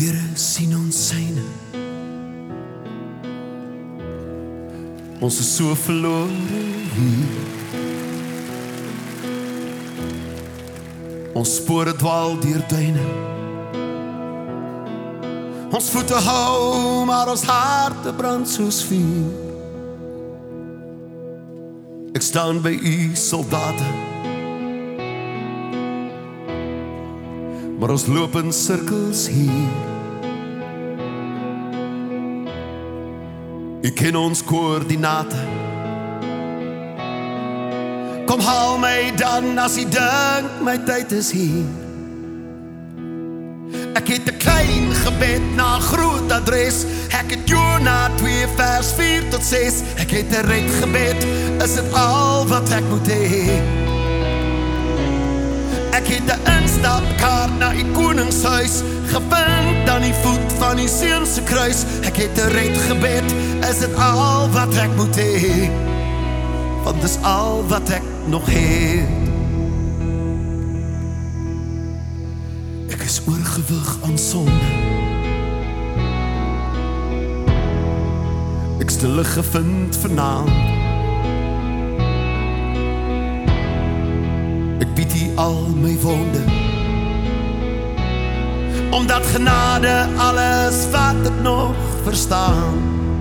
Here sien ons syne. Ons is so verlore hier. Ons spore dwaal deur duine. Ons voete hou, maar ons harte brand soos vuur. Ek staan by u soldate, maar ons loop in sirkels hier. U ken ons koördinate. Kom haal my dan as u dink my tyd is hier. Ek het 'n klein gebed na 'n groot adres. Ek het Jona 2 vers 4 tot 6. Ek het 'n red gebed, is dit al wat ek moet hê. Ek het 'n instapkaart na die koningshuis gevind aan die voet van die seun se kruis. Ek het 'n red gebed, is dit al wat ek moet hê. Want dis al wat ek nog het. Ek is oorgewig aan sonde. Ek stille gevind vanaand. Ek bied u al my wonde, omdat genade alles wat ek nog verstaan.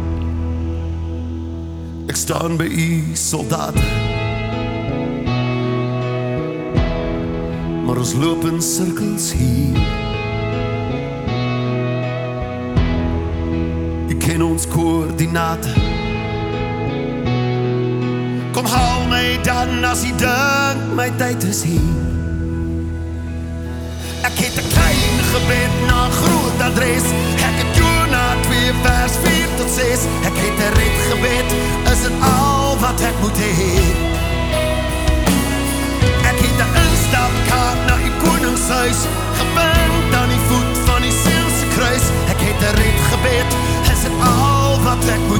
Ek staan by u soldate, maar ons loop in sirkels hier. U ken ons koördinate. Kom haal my dan as u dink my tyd is hier. Ek het 'n klein gebed na 'n groot adres. Ek het Jona 2 vers 4 tot 6. Ek het 'n red gebed, is dit al wat ek moet hê. Ek het 'n instapkaart na die koningshuis gevind aan die voet van die seun se kruis. Ek het 'n red gebed, is dit al wat ek moet